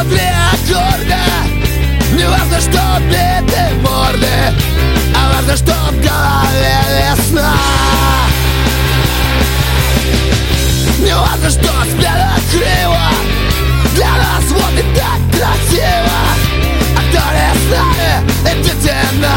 внутри аккорда. Не важно, что биты морды, а важно, что в голове весна. Не важно, что взгляда криво, для нас вот и так красиво. А кто не с нами, идите на.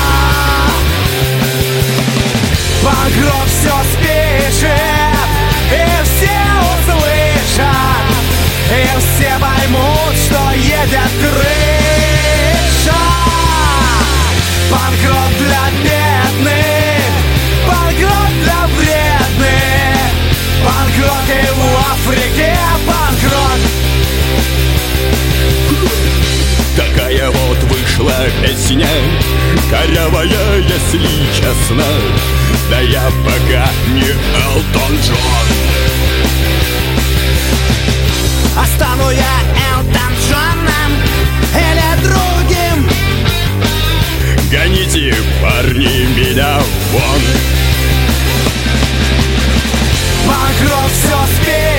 Панк-рок все спешит, и все услышат, и все поймут, что едет крыша. Панк-рок для бедных, панк-рок для вредных, панк-рок и в Африке панк-рок. Такая вот вышла песня, корявая, если честно. Да я пока не Элтон Джон. А стану я Элтон Джоном или другим? Гоните, парни, меня вон. Панк-рок все спит.